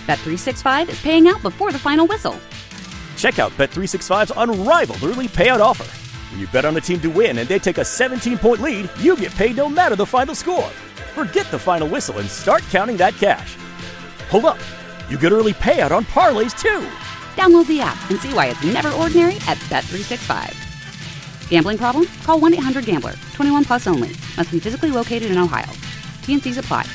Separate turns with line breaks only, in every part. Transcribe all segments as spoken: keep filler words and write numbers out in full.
Bet three sixty-five is paying out before the final whistle.
Check out Bet three sixty-five's unrivaled early payout offer. When you bet on a team to win and they take a seventeen-point lead, you get paid no matter the final score. Forget the final whistle and start counting that cash. Hold up. You get early payout on parlays, too.
Download the app and see why it's never ordinary at Bet three sixty-five. Gambling problem? Call one eight hundred gambler. twenty-one plus only. Must be physically located in Ohio. T N Cs apply.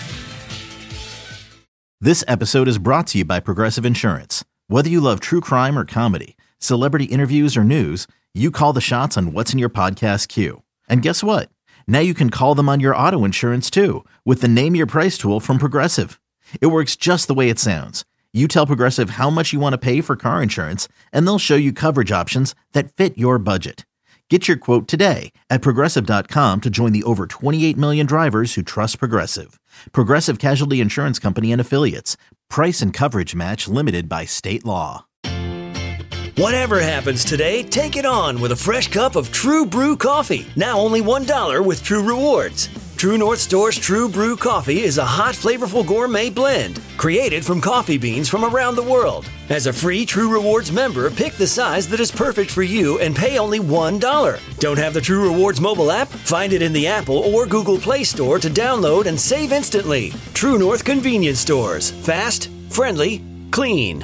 This episode is brought to you by Progressive Insurance. Whether you love true crime or comedy, celebrity interviews or news, you call the shots on what's in your podcast queue. And guess what? Now you can call them on your auto insurance too with the Name Your Price tool from Progressive. It works just the way it sounds. You tell Progressive how much you want to pay for car insurance, and they'll show you coverage options that fit your budget. Get your quote today at Progressive dot com to join the over twenty-eight million drivers who trust Progressive. Progressive Casualty Insurance Company and Affiliates. Price and coverage match limited by state law.
Whatever happens today, take it on with a fresh cup of True Brew coffee. Now only one dollar with True Rewards. True North Store's True Brew coffee is a hot, flavorful gourmet blend created from coffee beans from around the world. As a free True Rewards member, pick the size that is perfect for you and pay only one dollar. Don't have the True Rewards mobile app? Find it in the Apple or Google Play Store to download and save instantly. True North Convenience Stores. Fast, friendly, clean.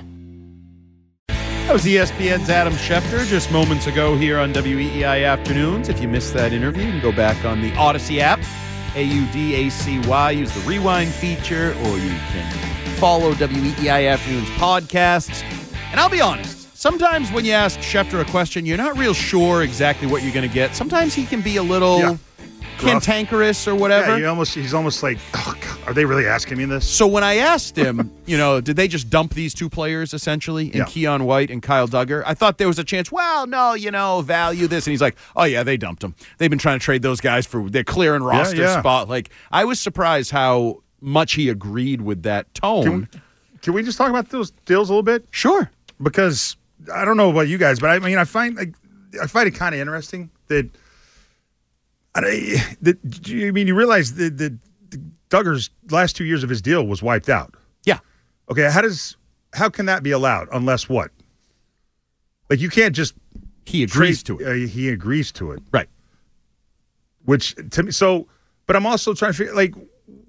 That was E S P N's Adam Schefter just moments ago here on W E E I Afternoons. If you missed that interview, you can go back on the Odyssey app, A U D A C Y, use the rewind feature, or you can follow W E E I Afternoons podcasts. And I'll be honest, sometimes when you ask Schefter a question, you're not real sure exactly what you're going to get. Sometimes he can be a little yeah. cantankerous or whatever.
Yeah, he almost, he's almost like, oh, God, are they really asking me this?
So when I asked him, you know, did they just dump these two players essentially in yeah. Keon White and Kyle Duggar? I thought there was a chance, well, no, you know, value this. And he's like, oh, yeah, they dumped them. They've been trying to trade those guys for their clearing roster yeah, yeah. spot. Like, I was surprised how much he agreed with that tone.
Can we, can we just talk about those deals a little bit?
Sure.
Because I don't know about you guys, but I mean, I find like I find it kind of interesting that I, that I mean, you realize that, that Duggar's last two years of his deal was wiped out.
Yeah.
Okay. How does how can that be allowed unless what? Like you can't just
he agrees
trade,
to it.
Uh, he agrees to it.
Right.
Which to me, so, but I'm also trying to figure like,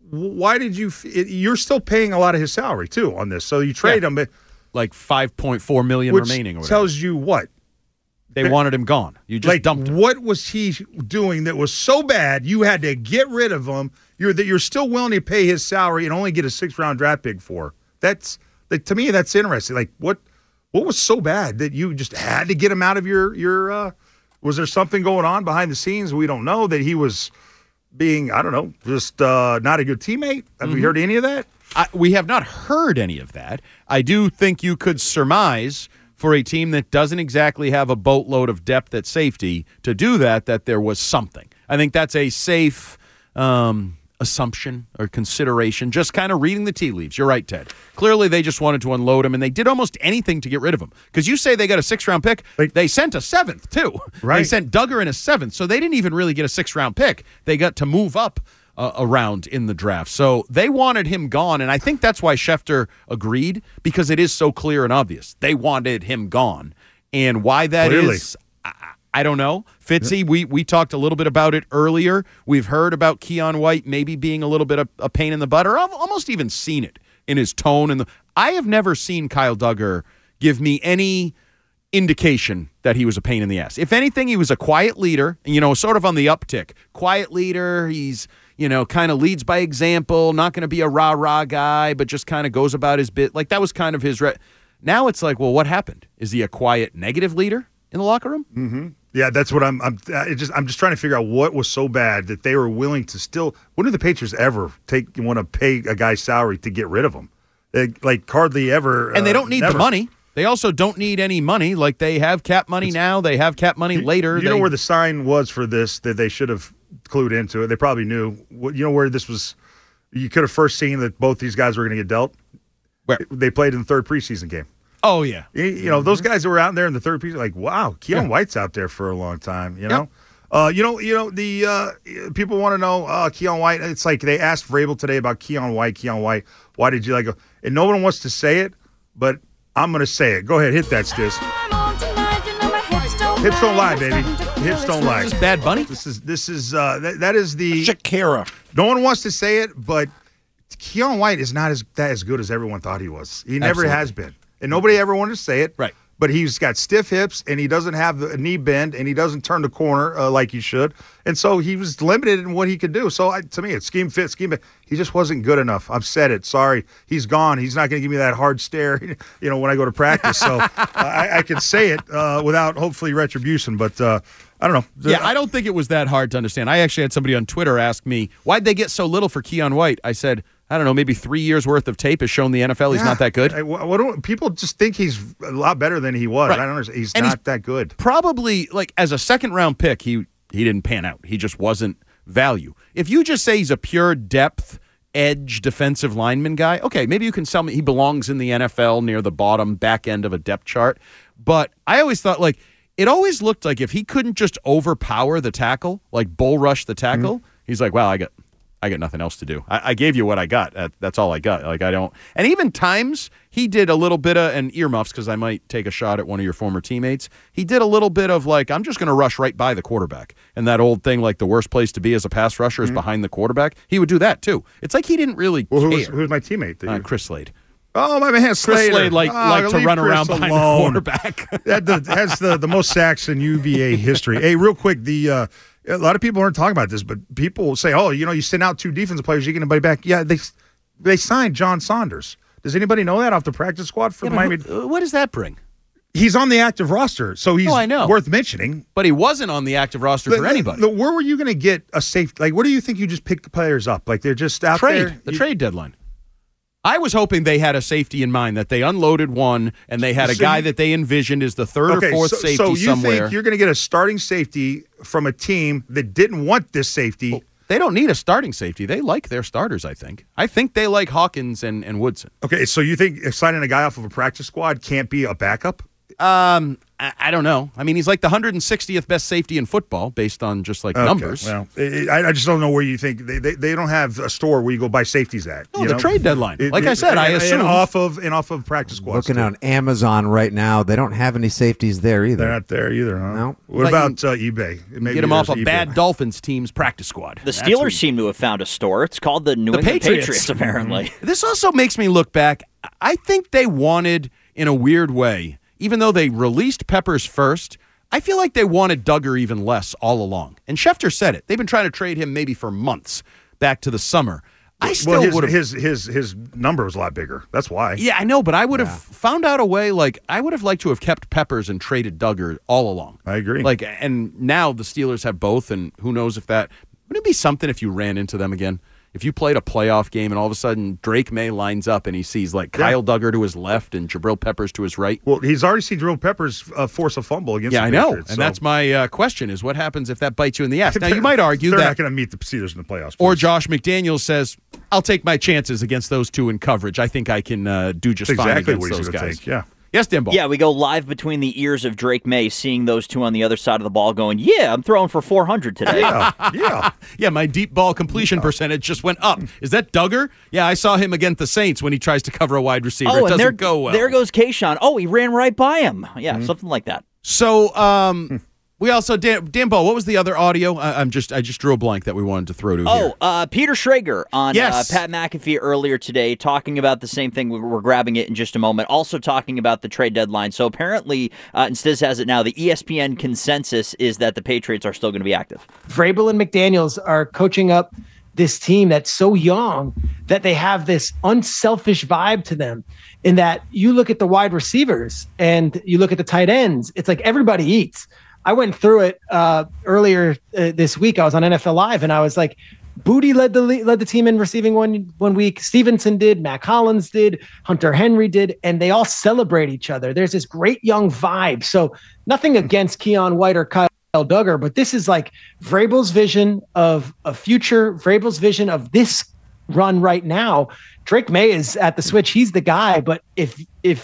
why did you? You're still paying a lot of his salary too on this, so you trade yeah. him, but
like five point four million
which
remaining. Or whatever.
Tells you what.
They wanted him gone. You just
like,
dumped him.
What was he doing that was so bad you had to get rid of him? You're that you're still willing to pay his salary and only get a six round draft pick for. That's like to me that's interesting. Like what what was so bad that you just had to get him out of your your? Uh, was there something going on behind the scenes we don't know that he was being I don't know just uh, not a good teammate? Have mm-hmm. we heard any of that?
I, we have not heard any of that. I do think you could surmise, for a team that doesn't exactly have a boatload of depth at safety, to do that, that there was something. I think that's a safe um, assumption or consideration, just kind of reading the tea leaves. You're right, Ted. Clearly, they just wanted to unload him, and they did almost anything to get rid of him. Because you say they got a six-round pick.
Like,
they sent a seventh, too.
Right.
They sent Duggar in a seventh, so they didn't even really get a six-round pick. They got to move up Uh, around in the draft. So they wanted him gone, and I think that's why Schefter agreed, because it is so clear and obvious. They wanted him gone. And why that
Clearly.
is, I, I don't know. Fitzy, we, we talked a little bit about it earlier. We've heard about Keon White maybe being a little bit of a pain in the butt, or I've almost even seen it in his tone. And the, I have never seen Kyle Duggar give me any indication that he was a pain in the ass. If anything, he was a quiet leader, you know, sort of on the uptick. Quiet leader, he's... you know, kind of leads by example, not going to be a rah-rah guy, but just kind of goes about his bit. Like, that was kind of his... Re- now it's like, well, what happened? Is he a quiet negative leader in the locker room?
Mm-hmm. Yeah, that's what I'm... I'm it just, I'm just trying to figure out what was so bad that they were willing to still... When did the Patriots ever take want to pay a guy's salary to get rid of him? They, like, hardly ever...
And they don't need
uh,
the money. They also don't need any money. Like, they have cap money it's, now. They have cap money
you,
later.
You
they,
know where the sign was for this that they should have clued into it? They probably knew. You know where this was? You could have first seen that both these guys were going to get dealt?
Where?
They played in the third preseason game.
Oh, yeah.
You, you know, those guys that were out there in the third preseason, like, wow, Keon yeah. White's out there for a long time, you know? Uh, you know, you know the uh, people want to know uh, Keon White. It's like they asked Vrabel today about Keon White. Keon White, why did you like? And no one wants to say it, but I'm going to say it. Go ahead, hit that, Stiz. Hips don't lie, baby. Hips don't lie.
This is Bad Bunny.
This is this is uh, that, that is the
Shakira.
No one wants to say it, but Keon White is not as that as good as everyone thought he was. He never
Absolutely.
has been, and nobody ever wanted to say it.
Right.
But he's got stiff hips, and he doesn't have the knee bend, and he doesn't turn the corner uh, like he should. And so he was limited in what he could do. So I, to me, it's scheme fit, scheme fit. He just wasn't good enough. I've said it. Sorry. He's gone. He's not going to give me that hard stare, you know, when I go to practice. So uh, I, I can say it uh, without hopefully retribution. But uh, I don't know.
Yeah, I don't think it was that hard to understand. I actually had somebody on Twitter ask me, why'd they get so little for Keon White? I said, I don't know, maybe three years worth of tape has shown the N F L he's
Yeah.
not that good.
I, what, what do, people just think he's a lot better than he was.
Right.
I don't understand. He's
And
not
he's
that good.
Probably, like, as a second-round pick, he he didn't pan out. He just wasn't value. If you just say he's a pure depth, edge, defensive lineman guy, okay, maybe you can sell me he belongs in the N F L near the bottom back end of a depth chart. But I always thought, like, it always looked like if he couldn't just overpower the tackle, like bull rush the tackle, mm-hmm. he's like, wow, I got I got nothing else to do. I, I gave you what I got. That, that's all I got. Like, I don't. And even times he did a little bit of, and earmuffs because I might take a shot at one of your former teammates. He did a little bit of like, I'm just going to rush right by the quarterback. And that old thing, like the worst place to be as a pass rusher is mm-hmm. behind the quarterback. He would do that too. It's like he didn't really
well,
care.
Who's, who's my teammate?
Uh, Chris Slade.
Oh, my man,
Chris
Slater.
Slade like,
oh,
like to run
Chris
around behind
alone.
the quarterback.
that the, has the, the most sacks in U V A history. Hey, real quick, the uh, a lot of people aren't talking about this, but people say, oh, you know, you send out two defensive players, you get anybody back. Yeah, they they signed John Saunders. Does anybody know that off the practice squad for
Yeah,
Miami?
who, what does that bring?
He's on the active roster, so he's
oh, I know.
worth mentioning.
But he wasn't on the active roster
the,
for anybody.
The, the, where were you going to get a safe? Like, where do you think you just pick the players up? Like, they're just out
trade,
there?
The
you,
trade deadline. I was hoping they had a safety in mind, that they unloaded one and they had a
so
guy
you,
that they envisioned as the third
okay,
or fourth
so,
safety
so you
somewhere.
think you're going to get a starting safety from a team that didn't want this safety?
Well, they don't need a starting safety. They like their starters, I think. I think they like Hawkins and, and Woodson.
Okay, so you think signing a guy off of a practice squad can't be a backup?
Um, I, I don't know. I mean, he's like the one hundred sixtieth best safety in football based on just like
okay,
numbers.
Well, I, I just don't know where you think they, they, they don't have a store where you go buy safeties at.
No,
you
the
know?
trade deadline.
It,
like
it,
I said,
and,
I assume
and off of and off of practice squads.
Looking
too.
on Amazon right now, they don't have any safeties there either.
They're not there either, huh?
No.
What
But
about uh, eBay? Maybe
get him off a
there's eBay.
bad Dolphins team's practice squad.
The
That's
Steelers
what-
seem to have found a store. It's called the New
The
England
Patriots.
Patriots, apparently.
This also makes me look back. I think they wanted, in a weird way, even though they released Peppers first, I feel like they wanted Duggar even less all along. And Schefter said it. They've been trying to trade him maybe for months back to the summer. I still
well, his,
would have.
his his his number was a lot bigger. That's why.
Yeah, I know, but I would have found out a way. Like I would have liked to have kept Peppers and traded Duggar all along.
I agree.
Like, and now the Steelers have both, and who knows if that wouldn't it be something if you ran into them again. If you played a playoff game and all of a sudden Drake May lines up and he sees like Kyle
yeah.
Duggar to his left and Jabril Peppers to his right.
Well, he's already seen Jabril Peppers uh, force a fumble against
Yeah,
the
I know.
Patriots,
And
so.
that's my uh, question is what happens if that bites you in the ass? Now, you might argue
they're
that.
not going to meet the Steelers in the playoffs.
Or
please.
Josh McDaniels says, I'll take my chances against those two in coverage. I think I can uh, do just
That's
fine
exactly
against
what he's
those
gonna
guys.
take, yeah.
Yes, Dimble.
Yeah, we go live between the ears of Drake May, seeing those two on the other side of the ball going, yeah, I'm throwing for four hundred today.
Yeah, yeah.
Yeah, my deep ball completion yeah. percentage just went up. Is that Duggar? Yeah, I saw him against the Saints when he tries to cover a wide receiver.
Oh,
it
and
doesn't
there,
go well.
There goes Kayshawn. Oh, he ran right by him. Yeah,
Mm-hmm.
something like that.
So, um, we also Dan, Dan Ball, what was the other audio? I, I'm just I just drew a blank that we wanted to throw to
Oh,
here.
uh, Peter Schrager on
Yes.
uh, Pat McAfee earlier today talking about the same thing. We're, we're grabbing it in just a moment. Also talking about the trade deadline. So apparently, uh, and Stiz has it now, the E S P N consensus is that the Patriots are still going to be active.
Vrabel and McDaniels are coaching up this team that's so young that they have this unselfish vibe to them in that you look at the wide receivers and you look at the tight ends, it's like everybody eats. I went through it uh, earlier uh, this week. I was on N F L Live and I was like, Booty led the led the team in receiving one one week. Stevenson did, Mac Hollins did, Hunter Henry did, and they all celebrate each other. There's this great young vibe. So nothing against Keon White or Kyle Duggar, but this is like Vrabel's vision of a future, Vrabel's vision of this run right now. Drake May is at the switch. He's the guy, but if if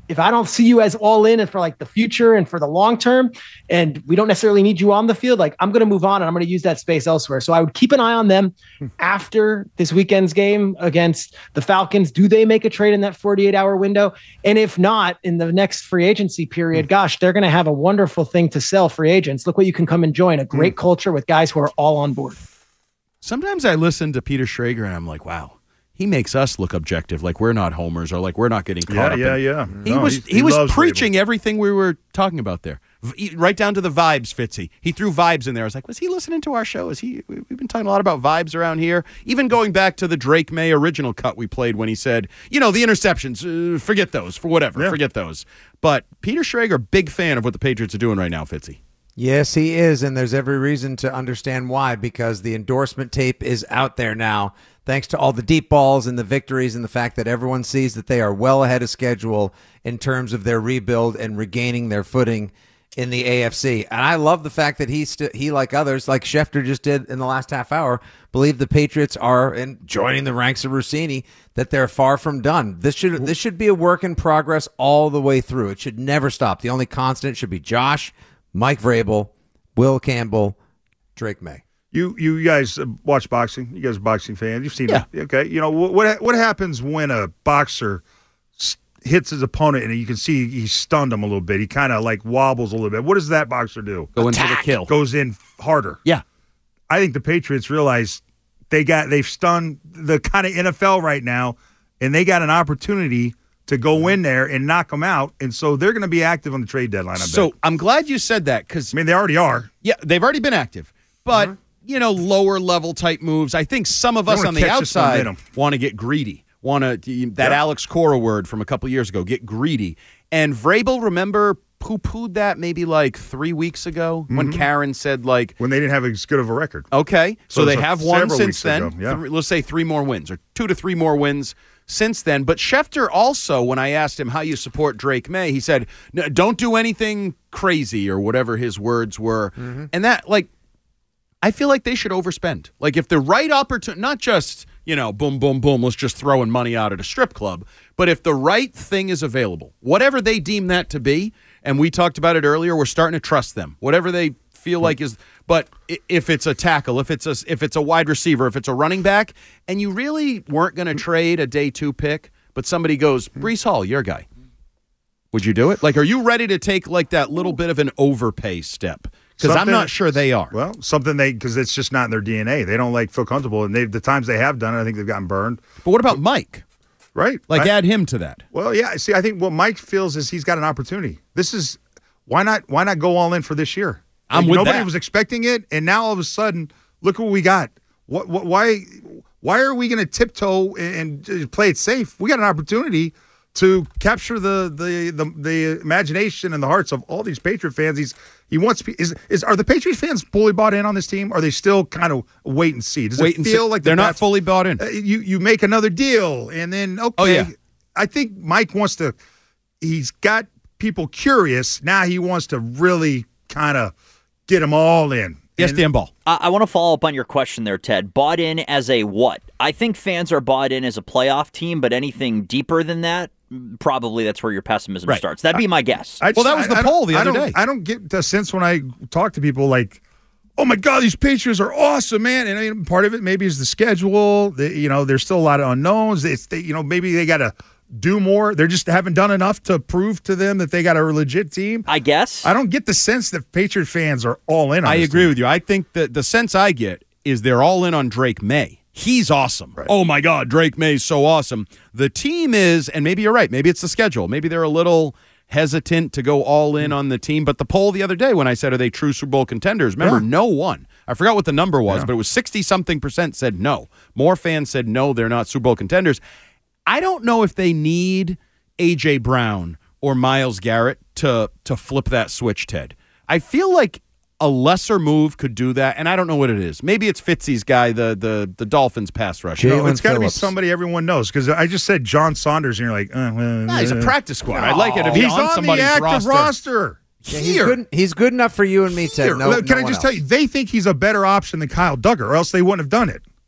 if I don't see you as all in and for like the future and for the long term, and we don't necessarily need you on the field, like I'm going to move on and I'm going to use that space elsewhere. So I would keep an eye on them after this weekend's game against the Falcons. Do they make a trade in that forty-eight hour window? And if not, in the next free agency period, gosh, they're going to have a wonderful thing to sell free agents. Look what you can come and join, a great culture with guys who are all on board.
Sometimes I listen to Peter Schrager and I'm like, wow. He makes us look objective, like we're not homers or like we're not getting caught
yeah,
up.
Yeah,
in.
yeah,
He
no,
was he, he was preaching Vrabel. Everything we were talking about there, v- right down to the vibes. Fitzy, he threw vibes in there. I was like, was he listening to our show? Is he? We've been talking a lot about vibes around here. Even going back to the Drake May original cut we played when he said, you know, the interceptions, uh, forget those for whatever, yeah. forget those. But Peter Schrager, big fan of what the Patriots are doing right now, Fitzy.
Yes, he is, and there's every reason to understand why, because the endorsement tape is out there now, thanks to all the deep balls and the victories and the fact that everyone sees that they are well ahead of schedule in terms of their rebuild and regaining their footing in the A F C. And I love the fact that he, st- he like others, like Schefter just did in the last half hour, believe the Patriots are, and joining the ranks of Rossini, that they're far from done. This should this should be a work in progress all the way through. It should never stop. The only constant should be Josh, Mike Vrabel, Will Campbell, Drake May.
You you guys watch boxing. You guys are boxing fans. You've seen
yeah.
it. Okay. You know, what what happens when a boxer hits his opponent and you can see he stunned him a little bit. He kind of like wobbles a little bit. What does that boxer do?
Go Attack. into the kill.
Goes in harder.
Yeah.
I think the Patriots realize they got they've stunned the kind of N F L right now, and they got an opportunity to go in there and knock them out, and so they're going to be active on the trade deadline. I
so
bet.
I'm glad you said that because
I mean they already are.
Yeah, they've already been active, but
uh-huh.
you know, lower level type moves. I think some of us on the outside want to get greedy. Want to that yeah. Alex Cora word from a couple years ago, get greedy. And Vrabel, remember, poo-pooed that maybe like three weeks ago mm-hmm. when Karen said like
when they didn't have as good of a record.
Okay, so, so they have won since then.
Ago, yeah.
Th- let's say three more wins or two to three more wins since then. But Schefter also, when I asked him how you support Drake May, he said, no, don't do anything crazy or whatever his words were. Mm-hmm. And that, like, I feel like they should overspend. Like, if the right opportunity, not just, you know, boom, boom, boom, let's just throwing money out at a strip club, but if the right thing is available, whatever they deem that to be, and we talked about it earlier, we're starting to trust them. Whatever they feel like is, but if it's a tackle, if it's a, if it's a wide receiver, if it's a running back, and you really weren't going to trade a day two pick, but somebody goes, Breece Hall, your guy, would you do it? Like, are you ready to take like that little bit of an overpay step? Because I'm not sure they are.
Well, something they, because it's just not in their D N A. They don't like feel comfortable, and they the times they have done it, I think they've gotten burned.
But what about Mike?
Right.
Like,
I,
add him to that.
Well, yeah. See, I think what Mike feels is he's got an opportunity. This is, why not Why not go all in for this year?
I'm
like,
with
Nobody
that.
was expecting it, and now all of a sudden, look what we got. What? what why? Why are we going to tiptoe and, and play it safe? We got an opportunity to capture the, the the the imagination and the hearts of all these Patriot fans. He's he wants is is are the Patriot fans fully bought in on this team? Or are they still kind of wait and see? Does
wait
it
and
feel
see.
like
they're
the
not
bats,
fully bought in?
Uh, you you make another deal and then okay.
Oh, yeah.
I think Mike wants to. He's got people curious now. He wants to really kind of get them all in.
Yes, Dan Ball.
I, I want to follow up on your question there, Ted. Bought in as a what? I think fans are bought in as a playoff team, but anything deeper than that, probably that's where your pessimism
right.
starts. That'd be my guess.
I, I just,
well, that was the
I,
poll the
I
other
don't,
day.
I don't get the sense when I talk to people like, oh my God, these Patriots are awesome, man. And I mean, part of it maybe is the schedule. The, you know, there's still a lot of unknowns. It's they, you know, maybe they got to do more. They're just haven't done enough to prove to them that they got a legit team.
I guess.
I don't get the sense that Patriot fans are all in on
I
this
agree
team.
with you. I think that the sense I get is they're all in on Drake May. He's awesome.
Right.
Oh, my God, Drake May's so awesome. The team is, and maybe you're right, maybe it's the schedule. Maybe they're a little hesitant to go all in on the team. But the poll the other day when I said, are they true Super Bowl contenders? Remember,
Yeah.
no one. I forgot what the number was,
Yeah.
but it was sixty-something percent said no. More fans said no, they're not Super Bowl contenders. I don't know if they need A J. Brown or Myles Garrett to to flip that switch, Ted. I feel like a lesser move could do that, and I don't know what it is. Maybe it's Fitzy's guy, the the the Dolphins pass rusher.
No, it's got to be
Phillips.
somebody everyone knows, because I just said John Saunders, and you're like, uh, well,
Nah, he's a
uh,
practice squad. I'd like it if
he's
he's on,
on the
somebody's
active
roster.
roster.
Yeah, he's
Here.
good. He's good enough for you and me, Ted.
Here,
No,
Can
no
I
one
just tell
else.
you, they think he's a better option than Kyle Duggar, or else they wouldn't have done it.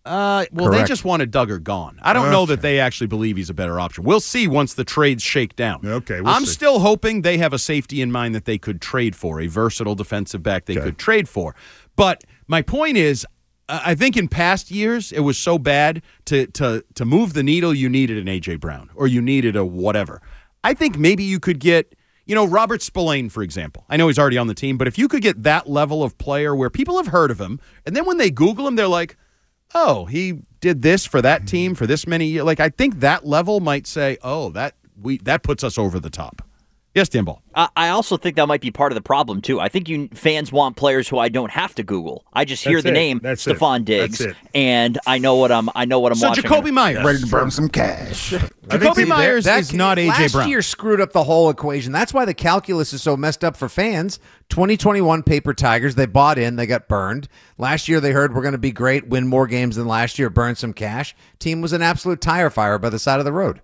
Uh, well,
Correct.
they just wanted Duggar gone. I don't know that they actually believe he's a better option. We'll see once the trades shake down.
Okay, we'll
I'm
see.
still hoping they have a safety in mind that they could trade for, a versatile defensive back they
Okay.
could trade for. But my point is, uh, I think in past years it was so bad to to to move the needle, you needed an A J Brown or you needed a whatever. I think maybe you could get, you know, Robert Spillane, for example. I know he's already on the team, but if you could get that level of player where people have heard of him, and then when they Google him, they're like, oh, he did this for that team for this many years. Like, I think that level might say, oh, that we that puts us over the top. Yes, Dan Ball.
I I also think that might be part of the problem, too. I think you fans want players who I don't have to Google. I just hear
That's
the
it.
name
That's it.
Stephon Diggs,
That's it.
and I know what I'm I know what I'm
So
watching.
Jacoby Myers.
Ready to burn some cash.
Jacoby Myers
That-
is not A J
last
Brown.
year screwed up the whole equation. That's why the calculus is so messed up for fans. twenty twenty-one Paper Tigers, they bought in, they got burned. Last year they heard we're going to be great, win more games than last year, burn some cash. Team was an absolute tire fire by the side of the road.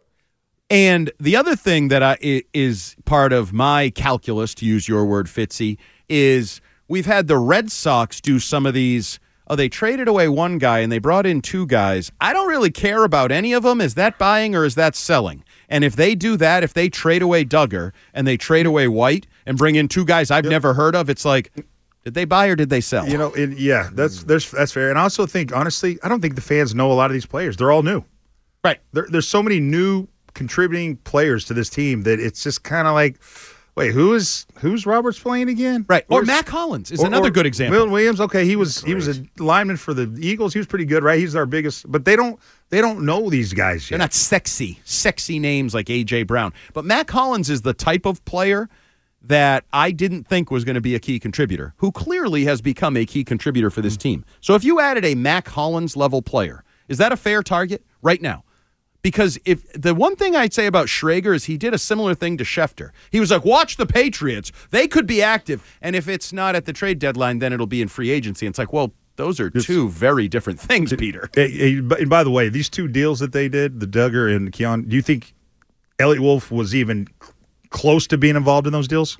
And the other thing that I, i- is part of my calculus, to use your word, Fitzy, is we've had the Red Sox do some of these. Oh, they traded away one guy and they brought in two guys. I don't really care about any of them. Is that buying or is that selling? And if they do that, if they trade away Duggar and they trade away White and bring in two guys I've never heard of, it's like, did they buy or did they sell?
You know, it, yeah, that's there's that's fair. And I also think, honestly, I don't think the fans know a lot of these players. They're all new.
Right.
There, there's so many new contributing players to this team that it's just kind of like, wait, who is who's Roberts playing again?
Right. Or
Where's-
Mac Hollins is
or-
another
or
good example.
Will Williams, okay, he was he was a lineman for the Eagles. He was pretty good, right? He's our biggest, but they don't they don't know these guys
They're
yet.
not sexy, sexy names like A J Brown. But Mac Hollins is the type of player that I didn't think was going to be a key contributor, who clearly has become a key contributor for this team. So if you added a Mac Hollins level player, is that a fair target right now? Because if the one thing I'd say about Schrager is he did a similar thing to Schefter. He was like, watch the Patriots. They could be active. And if it's not at the trade deadline, then it'll be in free agency. And it's like, well, those are two very different things, Peter.
Hey, hey, but- and by the way, these two deals that they did, the Duggar and Keon, do you think Elliott Wolf was even c- close to being involved in those deals?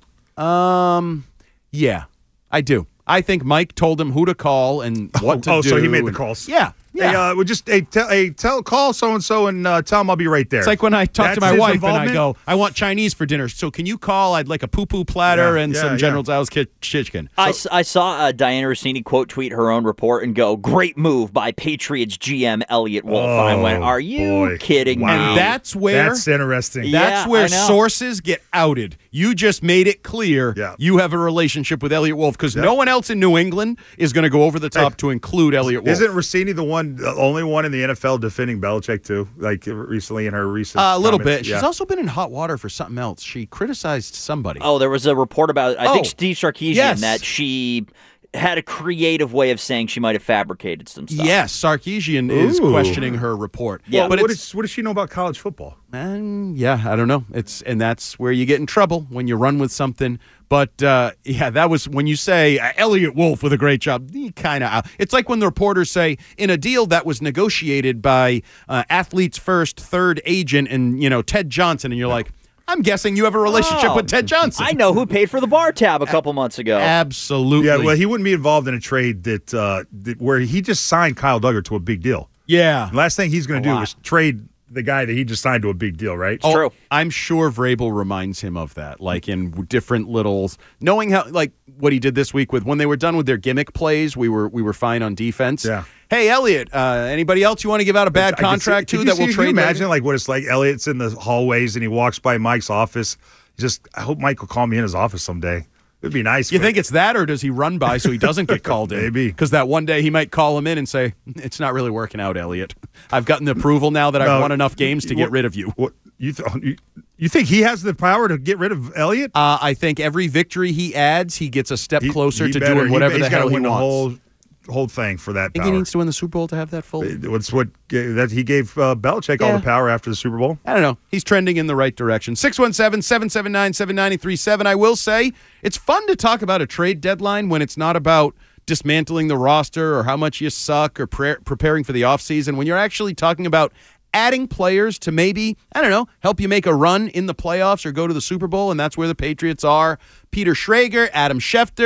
Um, yeah, I do. I think Mike told him who to call and what to
oh,
do.
so he made the
and-
calls.
Yeah, yeah.
Hey, uh, well, just hey, tell, hey, tell, call so and so and uh, tell him I'll be right there.
It's like when I talk
That's
to my
his
wife and I
involvement?
go, I want Chinese for dinner. So can you call? I'd like a poo-poo platter
Yeah,
and
yeah,
some
yeah.
General Tso's ki- chicken.
I, s- I saw uh, Diana Rossini quote tweet her own report and go, great move by Patriots G M Elliott Wolf.
Oh,
I went, are you
boy.
kidding
Wow.
me?
And that's where
That's interesting.
Yeah,
that's where
I know.
sources get outed. You just made it clear
Yeah.
you have a relationship with Elliott Wolf because no one else in New England is going to go over the top
Hey,
to include Elliott Wolf.
Isn't Rossini the one, the only one in the N F L defending Belichick too? Like recently in her recent,
Uh, a little
comments?
bit.
Yeah.
She's also been in hot water for something else. She criticized somebody.
Oh, there was a report about, I
Oh,
think Steve Sarkisian,
yes.
that she had a creative way of saying she might have fabricated some stuff.
Yes, Sarkisian is
Ooh.
questioning her report.
Yeah.
but
what,
it's,
is, what does she know about college football?
And yeah, I don't know. It's and that's where you get in trouble when you run with something. But uh, yeah, that was when you say uh, Elliott Wolf with a great job. Kind of, it's like when the reporters say in a deal that was negotiated by uh, Athletes First third agent and you know Ted Johnson, and you're like, I'm guessing you have a relationship
Oh,
with Ted Johnson.
I know who paid for the bar tab a couple months ago.
Absolutely.
Yeah, well, he wouldn't be involved in a trade that, uh, that where he just signed Kyle Duggar to a big deal.
yeah.
The last thing he's going
A
to do
lot.
is trade the guy that he just signed to a big deal, right?
It's true.
I'm sure Vrabel reminds him of that, like in different little, knowing how, like what he did this week with when they were done with their gimmick plays, we were we were fine on defense.
Yeah.
Hey, Elliot, uh, anybody else you want to give out a bad
I can
contract
see-
to
can you
that will
see-
trade?
Can you
later?
imagine like what it's like? Elliott's in the hallways and he walks by Mike's office. Just, I hope Mike will call me in his office someday. It'd be nice.
You
for-
think it's that, or does he run by so he doesn't get called in?
Maybe.
Because that one day he might call him in and say, "It's not really working out, Elliot. I've gotten the approval now that I've
No,
won enough games to get
what-
rid of you."
What you, th- you you think he has the power to get rid of Elliott?
Uh, I think every victory he adds, he gets a step
He-
closer
he
to
better-
doing
he-
whatever
he's
the
gotta
hell he
win
wants.
the whole whole thing for that
I think
power.
he needs to win the Super Bowl to have that full.
It's what that he gave uh, Belichick all
Yeah.
the power after the Super Bowl.
I don't know. He's trending in the right direction. six one seven, seven seven nine, seven nine three seven. I will say it's fun to talk about a trade deadline when it's not about dismantling the roster or how much you suck or pre- preparing for the offseason. When you're actually talking about adding players to maybe, I don't know, help you make a run in the playoffs or go to the Super Bowl, and that's where the Patriots are. Peter Schrager, Adam Schefter,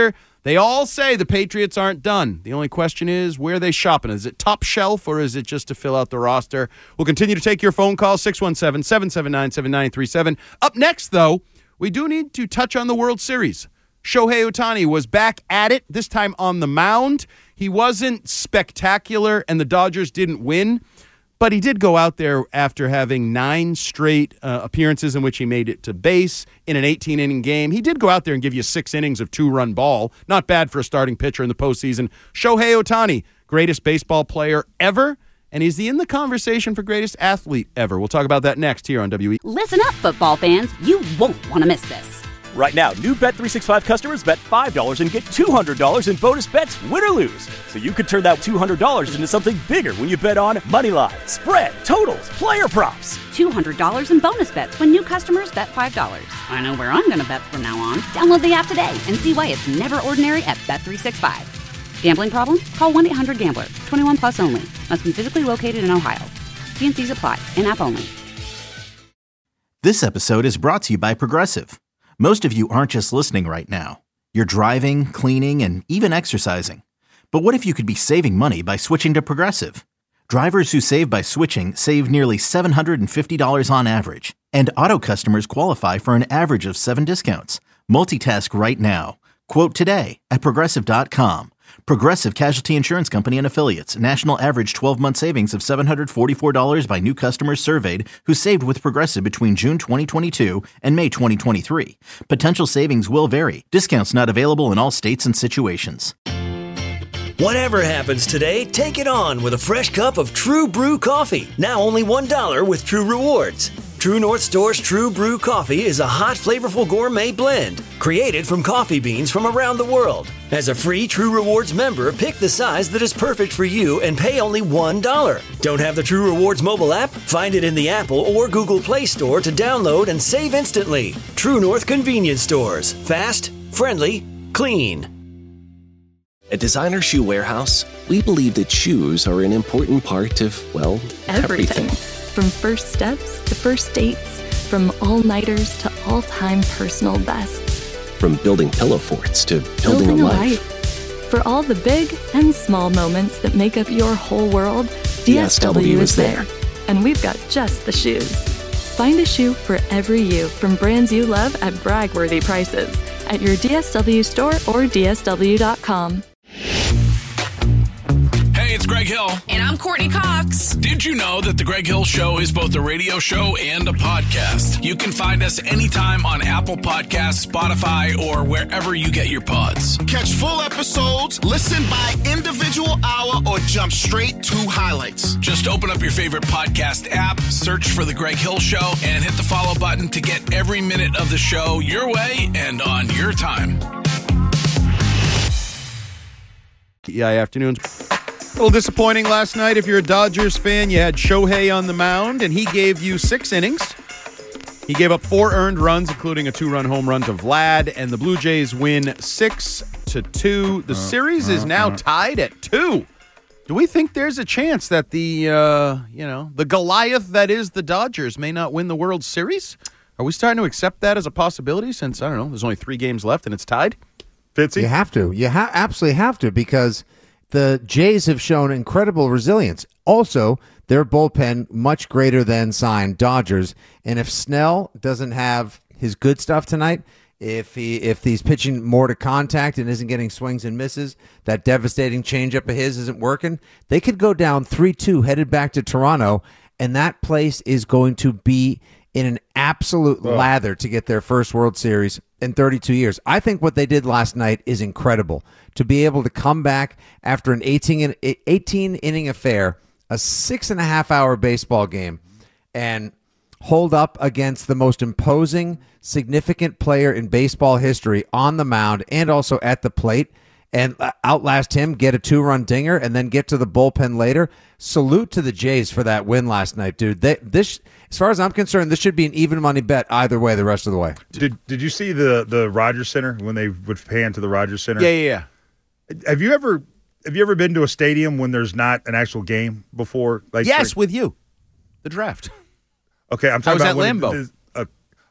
They all say the Patriots aren't done. The only question is, where are they shopping? Is it top shelf or is it just to fill out the roster? We'll continue to take your phone call, six one seven, seven seven nine, seven nine three seven. Up next, though, we do need to touch on the World Series. Shohei Ohtani was back at it, this time on the mound. He wasn't spectacular, and the Dodgers didn't win. But he did go out there after having nine straight uh, appearances in which he made it to base in an eighteen-inning game. He did go out there and give you six innings of two-run ball. Not bad for a starting pitcher in the postseason. Shohei Ohtani, greatest baseball player ever, and is he in the conversation for greatest athlete ever? We'll talk about that next here on W E.
Listen up, football fans. You won't want to miss this.
Right now, new Bet three sixty-five customers bet five dollars and get two hundred dollars in bonus bets, win or lose. So you could turn that two hundred dollars into something bigger when you bet on money line, spread, totals, player props.
two hundred dollars in bonus bets when new customers bet five dollars. I know where I'm going to bet from now on. Download the app today and see why it's never ordinary at Bet three sixty-five. Gambling problem? Call one eight hundred gambler. twenty-one plus only. Must be physically located in Ohio. T and C's apply. In-app only.
This episode is brought to you by Progressive. Most of you aren't just listening right now. You're driving, cleaning, and even exercising. But what if you could be saving money by switching to Progressive? Drivers who save by switching save nearly seven hundred fifty dollars on average. And auto customers qualify for an average of seven discounts. Multitask right now. Quote today at Progressive dot com. Progressive Casualty Insurance Company and Affiliates. National average twelve-month savings of seven hundred forty-four dollars by new customers surveyed who saved with Progressive between June twenty twenty-two and May twenty twenty-three. Potential savings will vary. Discounts not available in all states and situations.
Whatever happens today, take it on with a fresh cup of True Brew coffee. Now only one dollar with True Rewards. True North Store's True Brew coffee is a hot, flavorful gourmet blend created from coffee beans from around the world. As a free True Rewards member, pick the size that is perfect for you and pay only one dollar. Don't have the True Rewards mobile app? Find it in the Apple or Google Play Store to download and save instantly. True North Convenience Stores. Fast, friendly, clean.
At Designer Shoe Warehouse, we believe that shoes are an important part of, well, everything.
everything. From first steps to first dates, from all-nighters to all-time personal bests.
From building pillow forts to building,
building
a,
a
life.
life. For all the big and small moments that make up your whole world, D S W is there. And we've got just the shoes. Find a shoe for every you from brands you love at brag-worthy prices at your D S W store or D S W dot com.
Hey, it's Greg Hill.
And I'm Courtney Cox.
Did you know that The Greg Hill Show is both a radio show and a podcast? You can find us anytime on Apple Podcasts, Spotify, or wherever you get your pods.
Catch full episodes, listen by individual hour, or jump straight to highlights.
Just open up your favorite podcast app, search for The Greg Hill Show, and hit the follow button to get every minute of the show your way and on your time.
Yeah, afternoons. A little disappointing last night. If you're a Dodgers fan, you had Shohei on the mound, and he gave you six innings. He gave up four earned runs, including a two-run home run to Vlad, and the Blue Jays win six to two. The uh, series uh, is now uh. tied at two. Do we think there's a chance that the, uh, you know, the Goliath that is the Dodgers may not win the World Series? Are we starting to accept that as a possibility since, I don't know, there's only three games left and it's tied?
Fitzy?
You have to. You ha- absolutely have to because the Jays have shown incredible resilience. Also, their bullpen much greater than signed Dodgers. And if Snell doesn't have his good stuff tonight, if he if he's pitching more to contact and isn't getting swings and misses, that devastating changeup of his isn't working, they could go down three two headed back to Toronto, and that place is going to be in an absolute oh. lather to get their first World Series in thirty-two years. I think what they did last night is incredible. To be able to come back after an eighteen-inning affair, a six-and-a-half-hour baseball game, and hold up against the most imposing, significant player in baseball history on the mound and also at the plate, and outlast him, get a two-run dinger, and then get to the bullpen later. Salute to the Jays for that win last night, dude. They, this, as far as I'm concerned, this should be an even money bet either way the rest of the way.
Did Did you see the the Rogers Center when they would pan to the Rogers Center?
Yeah, yeah, yeah.
Have you ever Have you ever been to a stadium when there's not an actual game before? Like
yes,
for,
with you. The draft.
Okay, I'm talking
I was
about
at Lambeau.
It, uh,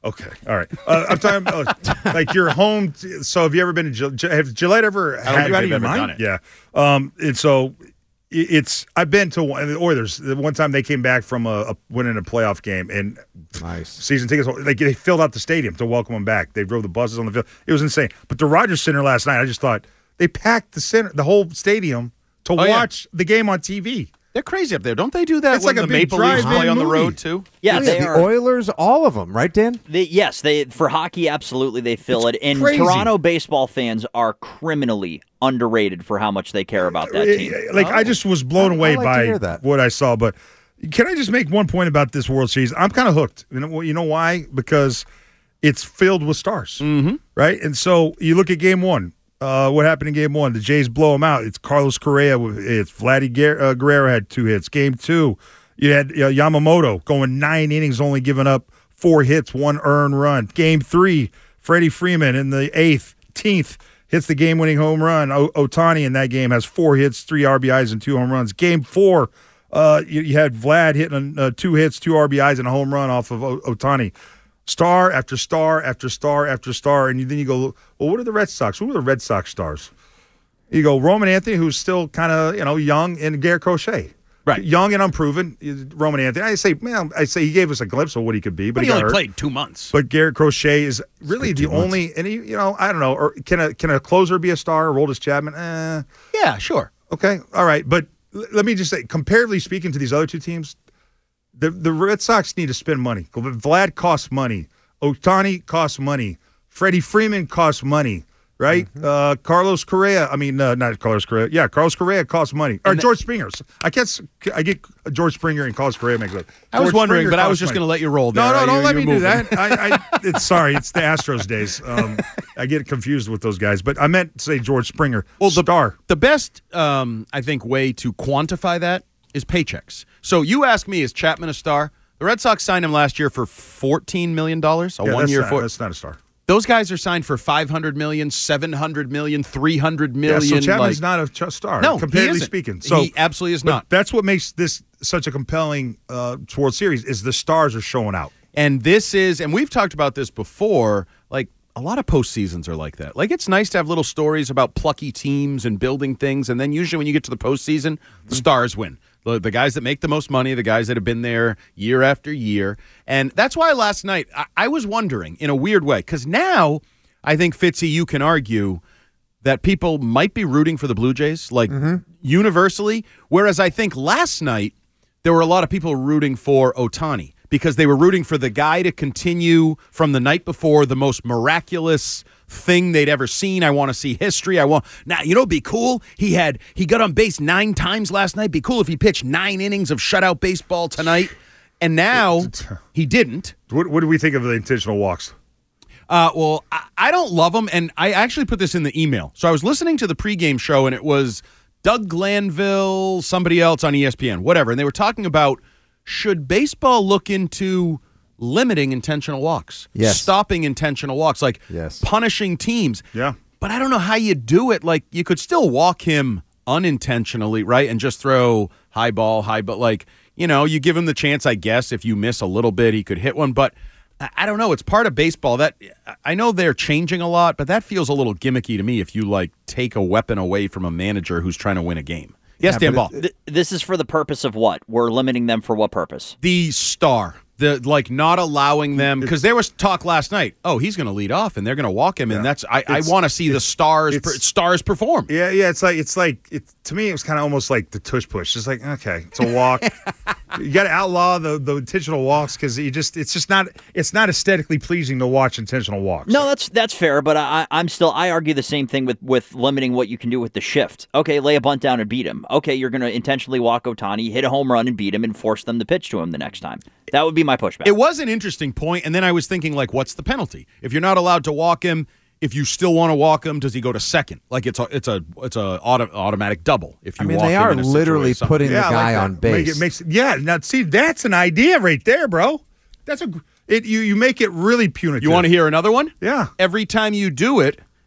Okay, all right. Uh, I'm talking about uh, like your home. T- so have you ever been to Gillette? Have Gillette ever
I
had
don't think
you out of
they've
your
ever
mind?
done it.
Yeah. Um, and so it- it's I've been to one, the Oilers. The one time they came back from a, a winning a playoff game and
nice
season tickets. Like they filled out the stadium to welcome them back. They drove the buses on the field. It was insane. But the Rogers Center last night, I just thought they packed the center, the whole stadium to
Oh, yeah.
watch the game on T V.
They're crazy up there. Don't they do that
It's
when
like a
the
big
Maple Leafs
drive-in
play on the
movie.
road, too?
Yeah, they
the
are.
Oilers, all of them, right, Dan?
They, yes, they for hockey, absolutely they fill
It's
it. And
crazy.
Toronto baseball fans are criminally underrated for how much they care about that team.
Like I just was blown
I- I
away
like to
by
hear that.
what I saw. But can I just make one point about this World Series? I'm kind of hooked. You know, you know why? Because it's filled with stars,
mm-hmm.
right? And so you look at Game One. Uh, what happened in Game One? The Jays blow them out. It's Carlos Correa. with- It's Vladdy Guer- uh, Guerrero had two hits. Game Two, you had uh, Yamamoto going nine innings, only giving up four hits, one earned run. Game Three, Freddie Freeman in the eighth, tenth hits the game-winning home run. O- Ohtani in that game has four hits, three R B Is, and two home runs. Game Four, uh, you, you had Vlad hitting uh, two hits, two R B Is, and a home run off of o- Ohtani. Star after star after star after star, and you, then you go, well, what are the Red Sox? Who are the Red Sox stars? You go Roman Anthony, who's still kind of you know young, and Garrett Crochet,
right?
Young and unproven. Roman Anthony. I say, man, I say he gave us a glimpse of what he could be, but,
But he
got
only
hurt.
played two months.
But Garrett Crochet is really the only, and he, you know, I don't know, or can a can a closer be a star? Aroldis Chapman, eh.
Yeah, sure.
Okay, all right, but l- let me just say, comparatively speaking to these other two teams, the the Red Sox need to spend money. Vlad costs money. Ohtani costs money. Freddie Freeman costs money, right?
Mm-hmm.
Uh, Carlos Correa, I mean, uh, not Carlos Correa. Yeah, Carlos Correa costs money. Or
And
George Springer. I guess I get George Springer and Carlos Correa mixed up.
I was
George
wondering,
Springer
but I was
costs
just
money.
going to let you roll there.
No, no,
Uh,
don't
you-
let me
you're
do
moving.
that. I, I, it's sorry, it's the Astros days. Um, I get confused with those guys, but I meant to say George Springer.
Well, the,
star.
The best, um, I think, way to quantify that is paychecks. So you ask me, is Chapman a star? The Red Sox signed him last year for fourteen million dollars, a
Yeah,
one-year
that's,
for.
not, that's not a star.
Those guys are signed for five hundred million dollars, seven hundred million dollars, three hundred
Yeah,
million
so
dollars.
Chapman's
like,
not a ch- star,
No, he
comparatively
isn't.
speaking. So
He absolutely is
but
not.
That's what makes this such a compelling uh, World Series is the stars are showing out.
And this is, and we've talked about this before, like a lot of postseasons are like that. Like it's nice to have little stories about plucky teams and building things, and then usually when you get to the postseason, the stars win. The, the guys that make the most money, the guys that have been there year after year. And that's why last night I, I was wondering in a weird way, because now I think, Fitzy, you can argue that people might be rooting for the Blue Jays, like universally, whereas I think last night there were a lot of people rooting for Ohtani because they were rooting for the guy to continue from the night before, the most miraculous thing they'd ever seen. I want to see history. I want now. You know, it'd be cool. He had he got on base nine times last night. Be cool if he pitched nine innings of shutout baseball tonight. And now he didn't.
What, what do we think of the intentional walks?
Uh, well, I, I don't love them, and I actually put this in the email. So I was listening to the pregame show, and it was Doug Glanville, somebody else on E S P N, whatever, and they were talking about should baseball look into limiting intentional walks,
Yes.
stopping intentional walks, like
Yes.
punishing teams.
Yeah.
But I don't know how you do it. Like you could still walk him unintentionally, right, and just throw high ball, high, but like you know, you give him the chance. I guess if you miss a little bit, he could hit one, but. I don't know. It's part of baseball. That I know they're changing a lot, but that feels a little gimmicky to me if you like take a weapon away from a manager who's trying to win a game. Yes,
Yeah,
Dan
but
Ball.
it-
Th- this is for the purpose of what? We're limiting them for what purpose?
The star, the like not allowing them because there was talk last night. Oh, he's going to lead off and they're going to walk him, and that's I, I
It's-
want to see the
it's-
stars
it's-
per, stars perform.
Yeah, yeah. It's like it's like it, to me. It was kind of almost like the tush push. It's like okay, it's a walk. You got to outlaw the, the intentional walks because you just it's just not it's not aesthetically pleasing to watch intentional walks.
No, that's that's fair, but I, I'm still I argue the same thing with with limiting what you can do with the shift. Okay, lay a bunt down and beat him. Okay, you're going to intentionally walk Ohtani, hit a home run and beat him, and force them to pitch to him the next time. That would be my pushback.
It was an interesting point, and then I was thinking, like, what's the penalty if you're not allowed to walk him? If you still want to walk him, does he go to second? Like it's a it's a it's a auto, automatic double. If you
I mean,
walk
they
him
are
in a
literally
situation.
putting
Yeah,
the
I
guy
like that.
on
Make
base.
it makes yeah. Now see, that's an idea right there, bro. That's a gr- it. You you make it really punitive.
You want to hear another one?
Yeah.
Every time you do it,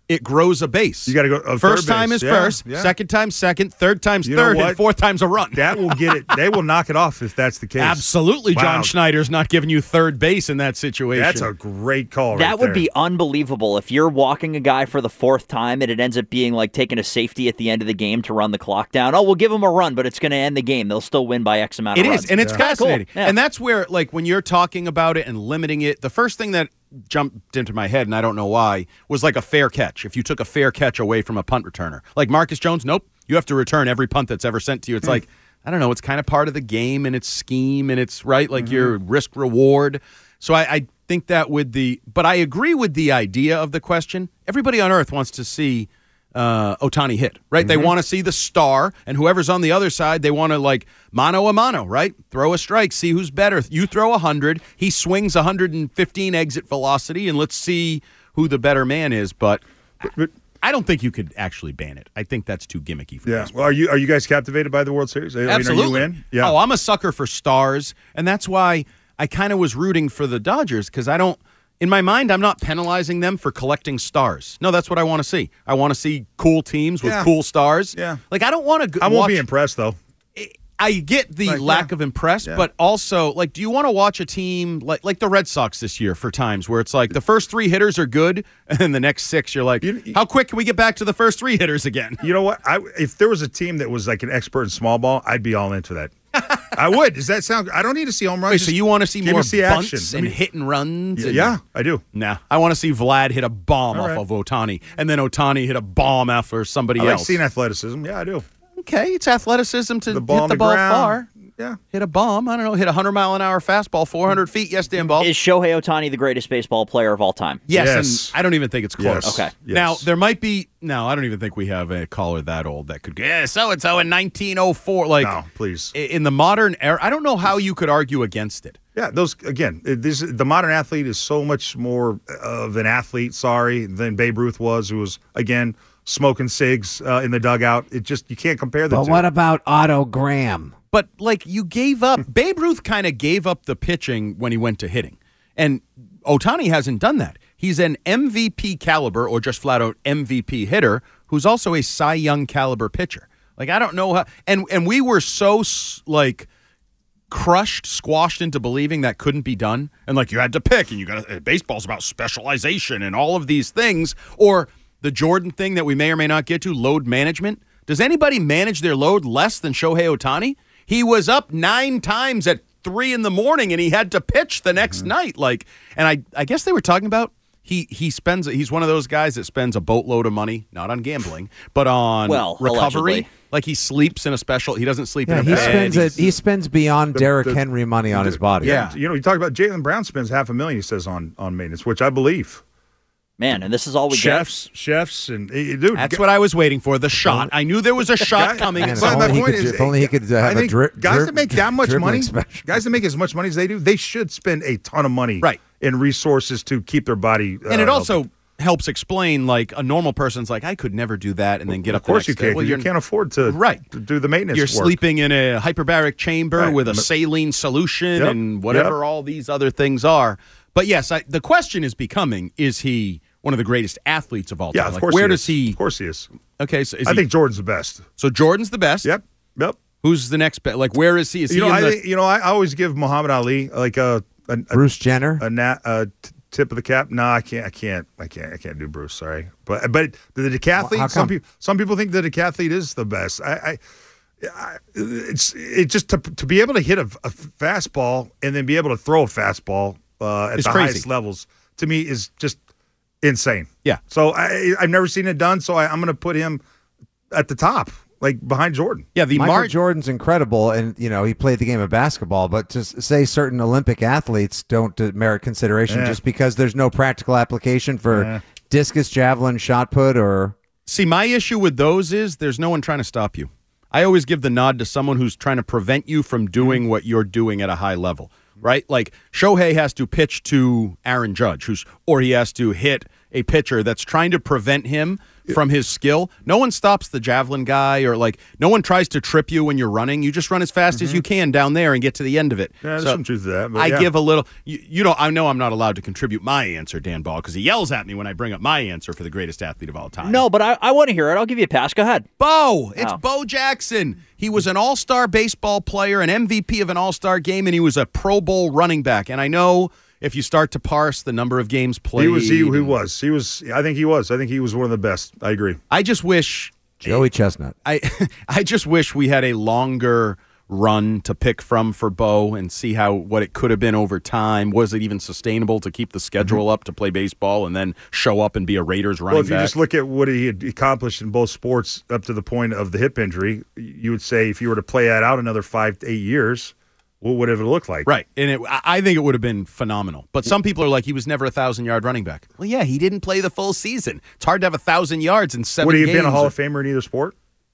it grows a base.
You got to go. Uh,
first
third
time
base.
is
yeah,
first,
yeah.
second time second, third time's
You know
third,
what?
and fourth time's a run.
That will get it. They will knock it off if that's the case.
Absolutely,
Wow.
John Schneider's not giving you third base in that situation.
That's a great call. Right
That would
there.
be unbelievable if you're walking a guy for the fourth time and it ends up being like taking a safety at the end of the game to run the clock down. Oh, we'll give them a run, but it's going to end the game. They'll still win by X amount
It
of
is,
runs.
and it's
Kinda cool.
fascinating.
Yeah.
And that's where, like, when you're talking about it and limiting it, the first thing that jumped into my head, and I don't know why, was like a fair catch. If you took a fair catch away from a punt returner. Like Marcus Jones, nope, you have to return every punt that's ever sent to you. It's
Hmm.
like, I don't know, it's kind of part of the game and its scheme and it's, right, like
Mm-hmm.
your risk reward. So I, I think that with the, but I agree with the idea of the question. Everybody on earth wants to see uh, Ohtani hit, right? They
Mm-hmm.
want to see the star, and whoever's on the other side, they want to, like, mano a mano, right? Throw a strike, see who's better. You throw one hundred, he swings one hundred fifteen exit velocity, and let's see who the better man is. But
But-
I don't think you could actually ban it. I think that's too gimmicky for
Yeah.
baseball.
Well, are you are you guys captivated by the World Series? I mean,
Absolutely.
Are you in? Yeah.
Oh, I'm a sucker for stars, and that's why I kind of was rooting for the Dodgers, because I don't, in my mind, I'm not penalizing them for collecting stars. No, that's what I want to see. I want to see cool teams with
Yeah.
cool stars.
Yeah.
Like, I don't want to go
I won't
watch,
be impressed though.
I get the
Like,
lack
yeah.
of impressed,
Yeah.
but also, like, do you want to watch a team like like the Red Sox this year for times where it's like the first three hitters are good, and then the next six you're like,
You-
how quick can we get back to the first three hitters again?
You know what? I, if there was a team that was like an expert in small ball, I'd be all into that. I would. Does that sound? I don't need to see home runs.
Wait, so
Just
you want to see
give
more
me see
bunts
action.
and
Let me-
hit and runs? and-
Yeah, I do.
Nah, I want to see Vlad hit a bomb
All
off
right.
of Otani, and then Otani hit a bomb after somebody
I like
else.
seeing athleticism. Yeah, I do.
Okay, it's athleticism to
The ball
hit
on
the
the
ball
ground.
far.
Yeah.
Hit a bomb. I don't know. Hit a hundred mile an hour fastball, four hundred feet. Yes, Dan Ball.
Is Shohei Ohtani the greatest baseball player of all time?
Yes,
Yes.
and I don't even think it's close.
Yes.
Okay.
Yes.
Now, there might be, no, I don't even think we have a caller that old that could go, yeah, so-and-so in nineteen oh four. Like,
No, please.
i- in the modern era, I don't know how you could argue against it.
Yeah, those again. it- This the modern athlete is so much more of an athlete. Sorry, than Babe Ruth was, who was again smoking cigs uh, in the dugout. It just you can't compare the
But
two.
what about Otto Graham?
But, like, you gave up, Babe Ruth kind of gave up the pitching when he went to hitting. And Ohtani hasn't done that. He's an M V P caliber, or just flat out M V P hitter, who's also a Cy Young caliber pitcher. Like, I don't know how, and, and we were so, s- like, crushed, squashed into believing that couldn't be done. And, like, you had to pick, and you got to, baseball's about specialization and all of these things. Or the Jordan thing that we may or may not get to, load management. Does anybody manage their load less than Shohei Ohtani? He was up nine times at three in the morning, and he had to pitch the next
Mm-hmm.
night. Like, and I, I guess they were talking about he he spends he's one of those guys that spends a boatload of money, not on gambling, but on
Well,
recovery.
allegedly.
Like, he sleeps in a special. He doesn't sleep
Yeah,
in a
he
bed.
spends
He's-
it. He spends beyond
The-
Derrick
the-
Henry money on his body.
Yeah.
You know, you talk about Jalen Brown spends half a million. He says on on maintenance, which I believe.
Man, and this is all we
Chefs, chefs, and eh, dude.
That's
g-
what I was waiting for. The shot. I knew there was a shot
Guy-
coming.
Man, if
But
only
my
he
point
could
is,
ju- if only he could, uh,
I
have a
think
drip-
guys
drip-
that make that much
dribbling
money,
special.
guys that make as much money as they do, they should spend a ton of money,
Right.
in resources to keep their body. Uh,
And it also
healthy.
helps explain, like, a normal person's like, I could never do that, and then get
of
up
course
the
you
next
can.
day.
'Cause
Well,
you
you're-
can't afford to
Right.
to do the maintenance.
You're
work.
sleeping in a hyperbaric chamber
Right.
with a
But-
saline solution
Yep.
and whatever
Yep.
all these other things are. But yes, I, the question is becoming, is he one of the greatest athletes of all time?
Yeah, of
Like,
course.
where
he
does
is.
he?
Of course he is.
Okay, so is
I
he,
think Jordan's the best.
so. Jordan's the best.
Yep. Yep.
Who's the next best? Like, where is he? Is
You
he
know,
in
I
the?
think, you know, I always give Muhammad Ali like a a, a,
Bruce Jenner.
a, nat, a t- tip of the cap. No, I can't. I can't. I can't. I can't do Bruce. Sorry, but but the decathlete.
How
Some
come?
people. Some people think the decathlete is the best. I. I, I it's it just to to be able to hit a, a fastball and then be able to throw a fastball uh, at
It's
the
crazy.
highest levels to me is just insane.
Yeah.
So I I've never seen it done. So I, I'm going to put him at the top, like behind Jordan.
Yeah, the
Michael
Mar-
Jordan's incredible, and you know he played the game of basketball. But to s- say certain Olympic athletes don't uh, merit consideration
Yeah.
just because there's no practical application for
Yeah.
discus, javelin, shot put, or
See, my issue with those is there's no one trying to stop you. I always give the nod to someone who's trying to prevent you from doing what you're doing at a high level, right? Like Shohei has to pitch to Aaron Judge, who's or he has to hit a pitcher that's trying to prevent him from his skill. No one stops the javelin guy, or like no one tries to trip you when you're running. You just run as fast mm-hmm. as you can down there and get to the end of it.
Yeah, there's
so
some truth to that. But
I
yeah.
give a little. You, you know, I know I'm not allowed to contribute my answer, Dan Ball, because he yells at me when I bring up my answer for the greatest athlete of all time.
No, but I, I want to hear it. I'll give you a pass. Go ahead.
Bo. It's
oh.
Bo Jackson. He was an all-star baseball player, an M V P of an all-star game, and he was a Pro Bowl running back. And I know if you start to parse the number of games played.
He was, he, he was, he was, I think he was. I think he was one of the best. I agree.
I just wish.
Joey Chestnut.
I, I just wish we had a longer run to pick from for Bo and see how what it could have been over time. Was it even sustainable to keep the schedule mm-hmm. up to play baseball and then show up and be a Raiders running
back? Well, if you
back?
just look at what he had accomplished in both sports up to the point of the hip injury, you would say if you were to play that out another five to eight years, what would it have looked like?
Right, and it, I think it would have been phenomenal. But some people are like, he was never a thousand-yard running back. Well, yeah, he didn't play the full season. It's hard to have a thousand yards in seven
games. Would he have
games.
been a Hall of Famer in either sport?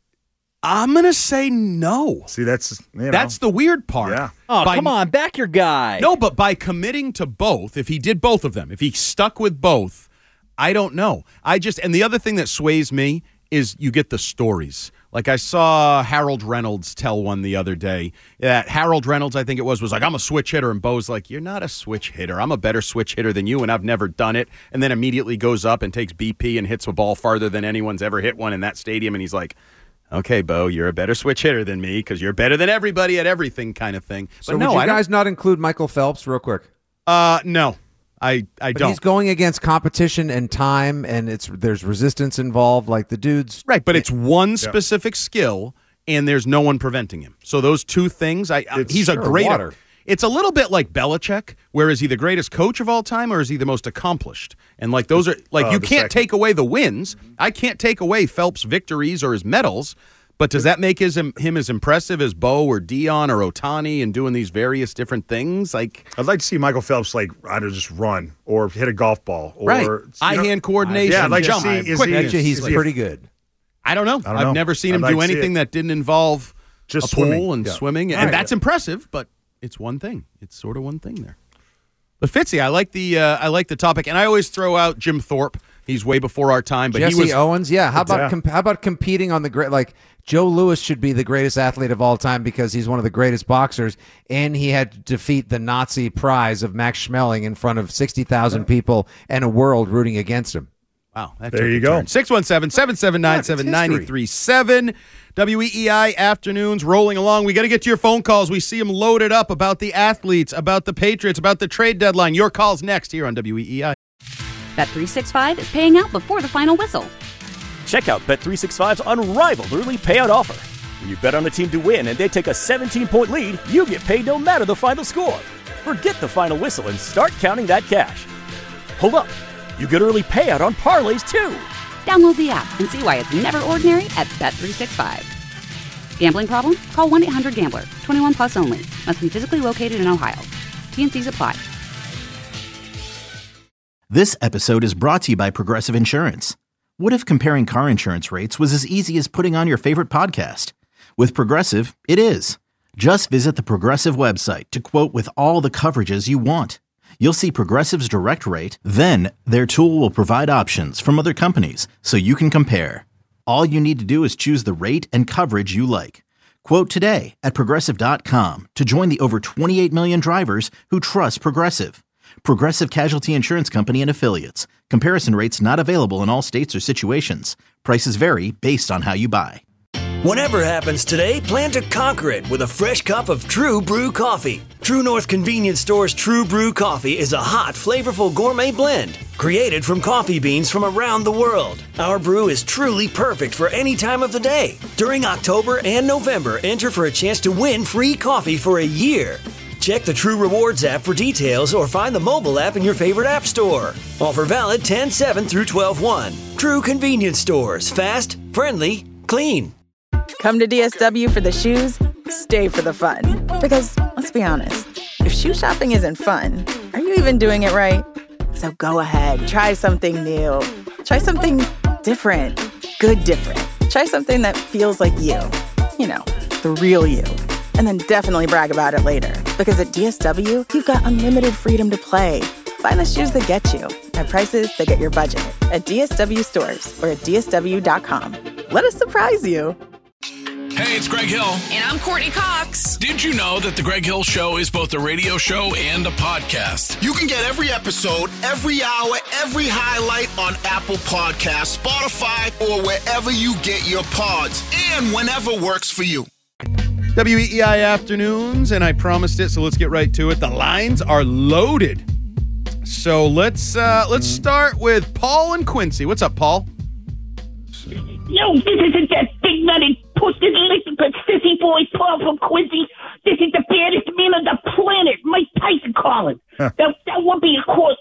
I'm going to say no.
See, that's you know.
That's the weird part.
Yeah.
Oh,
by,
come on, back your guy.
No, but by committing to both, if he did both of them, if he stuck with both, I don't know. I just, and the other thing that sways me is you get the stories. Like I saw Harold Reynolds tell one the other day that Harold Reynolds, I think it was, was like, I'm a switch hitter. And Bo's like, you're not a switch hitter. I'm a better switch hitter than you, and I've never done it. And then immediately goes up and takes B P and hits a ball farther than anyone's ever hit one in that stadium. And he's like, okay, Bo, you're a better switch hitter than me because you're better than everybody at everything kind of thing. But
so
no,
would you
I
guys not include Michael Phelps real quick?
Uh, no. I, I
but
don't.
He's going against competition and time, and it's there's resistance involved. Like the dude's
right, but it's one specific skill, and there's no one preventing him. So those two things, I
It's
he's a
sure,
great.
water.
It's a little bit like Belichick, where is he the greatest coach of all time, or is he the most accomplished? And like those are like
Uh,
you
the
can't
second.
take away the wins. I can't take away Phelps' victories or his medals. But does that make his, him as impressive as Bo or Dion or Ohtani and doing these various different things? Like,
I'd like to see Michael Phelps like I don't know, just run or hit a golf ball or
right,
you
eye-hand
know,
coordination,
Yeah, I'd like
jump,
to see. Is
quick.
he,
bet you he's
is he a-
pretty good.
I don't know.
I don't
I've
know.
never seen him
I'd
do
like to see
anything
it.
that didn't involve
Just
a pool
swimming.
and
Yeah.
swimming, and
Right.
that's impressive. But it's one thing. It's sort of one thing there. But Fitzy, I like the uh, I like the topic, and I always throw out Jim Thorpe. He's way before our time, but
Jesse
he was
Owens, yeah. How about
Yeah.
com- how about competing on the great? Like Joe Louis should be the greatest athlete of all time because he's one of the greatest boxers, and he had to defeat the Nazi prize of Max Schmeling in front of sixty thousand people and a world rooting against him.
Wow, that
There
took
you
a
go.
turn. six one seven, seven seven nine, seven nine three seven. W E E I Afternoons rolling along. We got to get to your phone calls. We see them loaded up about the athletes, about the Patriots, about the trade deadline. Your calls next here on W E E I.
Bet three sixty-five is paying out before the final whistle.
Check out Bet three sixty-five's unrivaled early payout offer. When you bet on a team to win and they take a seventeen-point lead, you get paid no matter the final score. Forget the final whistle and start counting that cash. Hold up. You get early payout on parlays, too.
Download the app and see why it's never ordinary at Bet three sixty-five. Gambling problem? Call one eight hundred gambler. twenty-one plus only. Must be physically located in Ohio. T and C's apply.
This episode is brought to you by Progressive Insurance. What if comparing car insurance rates was as easy as putting on your favorite podcast? With Progressive, it is. Just visit the Progressive website to quote with all the coverages you want. You'll see Progressive's direct rate, then their tool will provide options from other companies so you can compare. All you need to do is choose the rate and coverage you like. Quote today at Progressive dot com to join the over twenty-eight million drivers who trust Progressive. Progressive Casualty Insurance Company and Affiliates. Comparison rates not available in all states or situations. Prices vary based on how you buy.
Whatever happens today, plan to conquer it with a fresh cup of True Brew coffee. True North Convenience Store's True Brew coffee is a hot, flavorful gourmet blend created from coffee beans from around the world. Our brew is truly perfect for any time of the day. During October and November, enter for a chance to win free coffee for a year. Check the True Rewards app for details or find the mobile app in your favorite app store. Offer valid ten seven through twelve one. True Convenience Stores. Fast, friendly, clean.
Come to D S W for the shoes, stay for the fun. Because, let's be honest, if shoe shopping isn't fun, are you even doing it right? So go ahead, try something new. Try something different. Good different. Try something that feels like you. You know, the real you. And then definitely brag about it later. Because at D S W, you've got unlimited freedom to play. Find the shoes that get you at prices that get your budget at D S W stores or at D S W dot com. Let us surprise you.
Hey, it's Greg Hill.
And I'm Courtney Cox.
Did you know that The Greg Hill Show is both a radio show and a podcast?
You can get every episode, every hour, every highlight on Apple Podcasts, Spotify, or wherever you get your pods, and whenever works for you.
W E E I Afternoons, and I promised it, so let's get right to it. The lines are loaded. So let's uh, let's start with Paul and Quincy. What's up, Paul?
Yo, this isn't that big-nutted, pussy-licked, sissy boy Paul from Quincy. This is the baddest man on the planet, Mike Tyson calling. Huh. That, that won't be a court.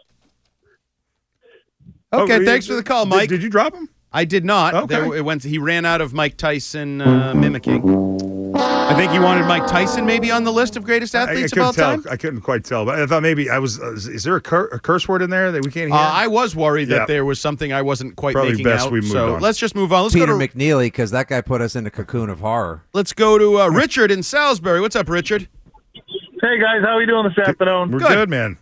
Okay,
oh,
thanks for the call, Mike.
Did, did you drop him?
I did not.
Okay.
There, it went. He ran out of Mike Tyson uh, mimicking. I think he wanted Mike Tyson maybe on the list of greatest athletes
I, I
of all
tell.
time.
I couldn't quite tell, but I thought maybe I was. Uh, is there a, cur- a curse word in there that we can't hear?
Uh, I was worried that
yeah.
there was something I wasn't quite
Probably
making
best
out.
we moved
so
on.
let's just move on. Let's
Peter
go to
McNeely, because that guy put us in a cocoon of horror.
Let's go to uh, Richard in Salisbury. What's up, Richard?
Hey guys, how are we doing this afternoon?
We're good, good man.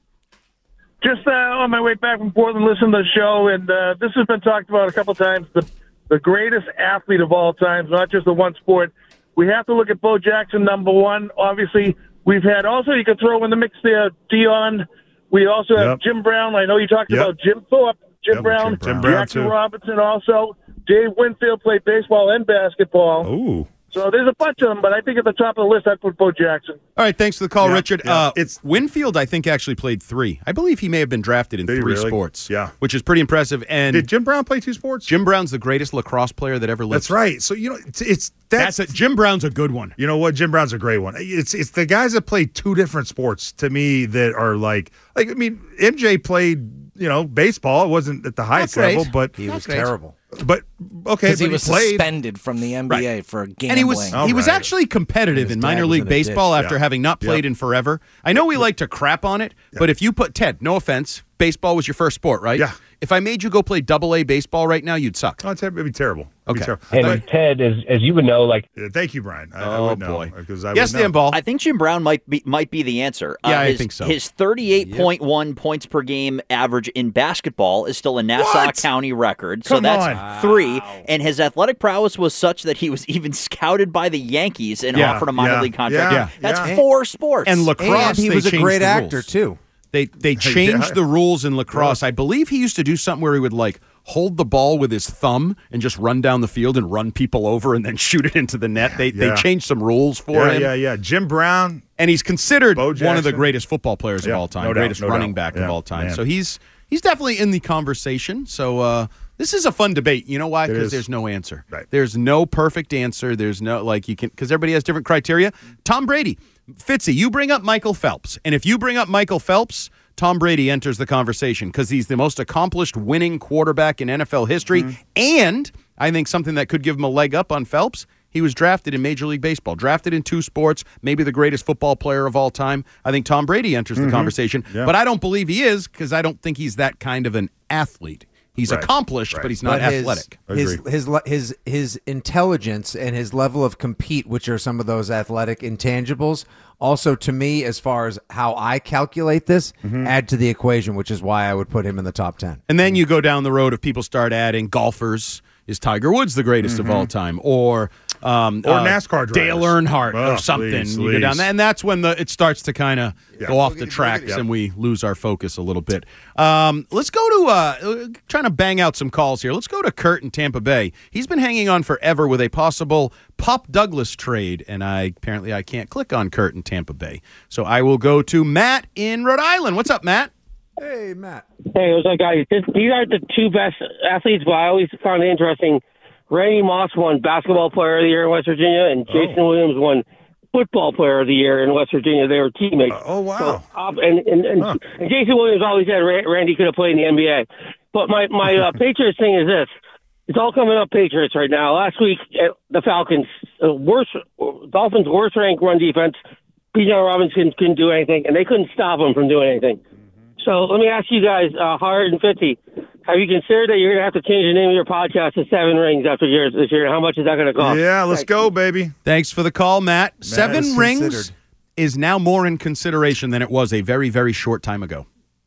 Just uh, on my way back from Portland, listening to the show, and uh, this has been talked about a couple times. The the greatest athlete of all time, not just the one sport. We have to look at Bo Jackson, number one. Obviously, we've had also, you could throw in the mix there, Dion. We also have
Yep.
Jim Brown. I know you talked
Yep.
about Jim Thorpe, Jim
Yep,
Brown,
Jim Brown. Jim Brown,
Jackie
too.
Robinson also. Dave Winfield played baseball and basketball.
Ooh.
So there's a bunch of them, but I think at the top of the list, I'd put Bo Jackson.
All right, thanks for the call,
Yeah,
Richard.
yeah.
Uh,
It's-
Winfield, I think, actually played three. I believe he may have been drafted in
Did he
three
really?
sports.
Yeah.
which is pretty impressive. And
Did Jim Brown play two sports?
Jim Brown's the greatest lacrosse player that ever lived.
That's right. So you know, it's, it's that's,
That's a, Jim Brown's a good one.
You know what? Jim Brown's a great one. It's it's the guys that play two different sports to me that are like like I mean M J played you know baseball. It wasn't at the highest
great.
level, but
He
Not
was
great.
terrible.
but okay,
Because
but
he was
played.
suspended from the N B A for gambling.
And he was
All
he was
right.
actually competitive
And his
in
dad
minor
was
league
in a
baseball
ditch.
after
Yeah.
having not played
Yep.
in forever. I know we like to crap on it, but if you put Ted, no offense, baseball was your first sport, right?
Yeah.
If I made you go play double A baseball right now, you'd suck.
Oh, it'd be terrible. It'd be
Okay.
terrible.
And Ted, as as you would know, like
Yeah, thank you, Brian. I, I
Oh,
would know,
boy.
because I
Yes,
would know.
Dan Ball.
I think Jim Brown might be might be the answer.
Yeah,
uh,
I
his,
think so.
His thirty-eight point one points per game average in basketball is still a Nassau
What?
County record. So
Come
that's
on.
three. And his athletic prowess was such that he was even scouted by the Yankees and
Yeah,
offered a minor
yeah,
league contract.
yeah,
That's
yeah.
four sports.
And lacrosse,
And he
they
was a
changed
great
the
actor,
rules.
too.
They they changed
Yeah.
the rules in lacrosse. I believe he used to do something where he would like hold the ball with his thumb and just run down the field and run people over and then shoot it into the net. They
Yeah.
they changed some rules for
Yeah,
him.
yeah, yeah. Jim Brown.
And he's considered
Bo
one of the
Jackson.
greatest football players
Yeah,
of all time,
no doubt,
greatest
no
running
doubt.
back of
Yeah,
all time.
man.
So he's he's definitely in the conversation. So uh, this is a fun debate. You know why?
It
Because
is.
there's no answer.
Right.
There's no perfect answer. There's no like you can because everybody has different criteria. Tom Brady, Fitzy, you bring up Michael Phelps, and if you bring up Michael Phelps, Tom Brady enters the conversation because he's the most accomplished winning quarterback in N F L history.
Mm-hmm.
And I think something that could give him a leg up on Phelps, he was drafted in Major League Baseball, drafted in two sports, maybe the greatest football player of all time. I think Tom Brady enters the conversation,
Yeah.
but I don't believe he is because I don't think he's that kind of an athlete. He's
Right.
accomplished,
Right.
but he's not
But his-
athletic.
His,
Agree.
his le- his his intelligence and his level of compete, which are some of those athletic intangibles, also to me, as far as how I calculate this,
Mm-hmm.
add to the equation, which is why I would put him in the top ten.
And then you go down the road of people start adding golfers. Is Tiger Woods the greatest of all time, or um,
Or
uh,
NASCAR drivers.
Dale Earnhardt,
Oh,
or something?
please,
you go down
please.
there, and that's when the it starts to kind of
Yeah.
go off the tracks,
Yep.
and we lose our focus a little bit. Um, let's go to uh, trying to bang out some calls here. Let's go to Kurt in Tampa Bay. He's been hanging on forever with a possible Pop Douglas trade, and I apparently I can't click on Kurt in Tampa Bay, so I will go to Matt in Rhode Island. What's up, Matt?
Hey, Matt.
Hey, what's up, guys? This, these are the two best athletes, but I always found it interesting. Randy Moss won Basketball Player of the Year in West Virginia, and Jason Williams won Football Player of the Year in West Virginia. They were teammates.
oh, wow.
So, uh, and, and, and,
Huh.
and Jason Williams always said Ra- Randy could have played in the N B A. But my, my uh, Patriots thing is this. It's all coming up Patriots right now. Last week, uh, the Falcons, uh, worst, Dolphins' worst-ranked run defense. Bijan Robinson couldn't do anything, and they couldn't stop him from doing anything. So let me ask you guys, uh, one fifty, have you considered that you're going to have to change the name of your podcast to Seven Rings after years this year? How much is that going to cost?
Yeah, let's go, baby.
Thanks for the call, Matt. Seven
is
rings
considered.
is now more in consideration than it was a very, very short time ago.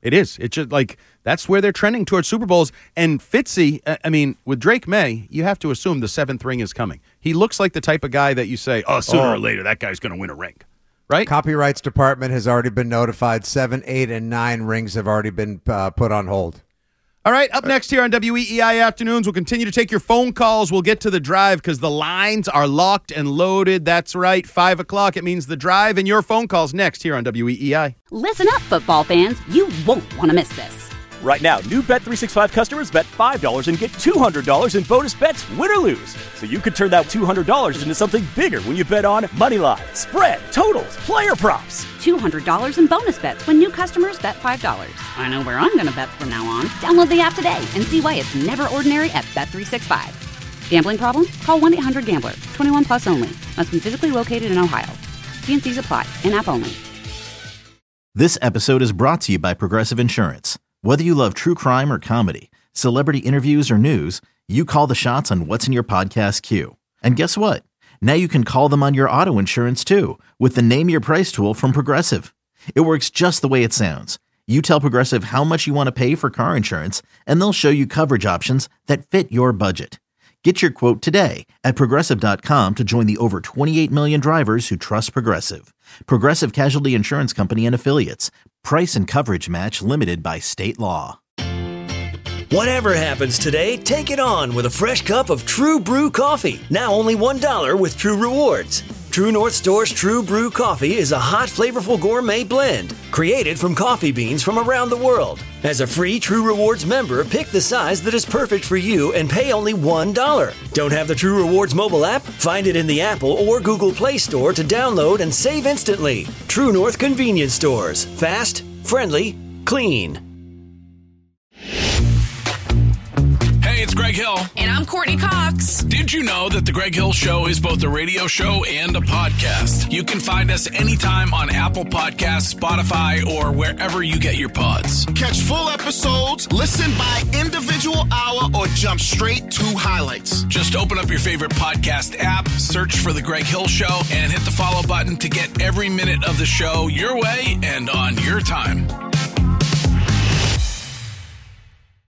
It is. It's just like that's where they're trending towards Super Bowls. And Fitzy, I mean, with Drake May, you have to assume the seventh ring is coming. He looks like the type of guy that you say, oh, sooner oh. or later, that guy's going to win a ring. Right?
Copyrights department has already been notified. Seven, eight, and nine rings have already been uh, put on hold.
All right, up next here on W E E I Afternoons, we'll continue to take your phone calls. We'll get to the drive because the lines are locked and loaded. That's right, five o'clock. It means the drive and your phone calls next here on W E E I.
Listen up, football fans. You won't want to miss this.
Right now, new Bet three sixty-five customers bet five dollars and get two hundred dollars in bonus bets, win or lose. So you could turn that two hundred dollars into something bigger when you bet on money line, spread, totals, player props.
two hundred dollars in bonus bets when new customers bet five dollars. I know where I'm going to bet from now on. Download the app today and see why it's never ordinary at Bet three sixty-five. Gambling problem? Call one eight hundred gambler. twenty-one plus only. Must be physically located in Ohio. T and C's apply. In-app only.
This episode is brought to you by Progressive Insurance. Whether you love true crime or comedy, celebrity interviews or news, you call the shots on what's in your podcast queue. And guess what? Now you can call them on your auto insurance too with the Name Your Price tool from Progressive. It works just the way it sounds. You tell Progressive how much you want to pay for car insurance, and they'll show you coverage options that fit your budget. Get your quote today at Progressive dot com to join the over twenty-eight million drivers who trust Progressive. Progressive Casualty Insurance Company and Affiliates. Price and coverage match limited by state law.
Whatever happens today, take it on with a fresh cup of True Brew coffee. Now only one dollar with True Rewards. True North Store's True Brew coffee is a hot, flavorful gourmet blend created from coffee beans from around the world. As a free True Rewards member, pick the size that is perfect for you and pay only one dollar. Don't have the True Rewards mobile app? Find it in the Apple or Google Play Store to download and save instantly. True North Convenience Stores. Fast, friendly, clean.
Hey, it's Greg Hill.
And I'm Courtney Cox.
Did you know that The Greg Hill Show is both a radio show and a podcast? You can find us anytime on Apple Podcasts, Spotify, or wherever you get your pods.
Catch full episodes, listen by individual hour, or jump straight to highlights.
Just open up your favorite podcast app, search for The Greg Hill Show, and hit the follow button to get every minute of the show your way and on your time.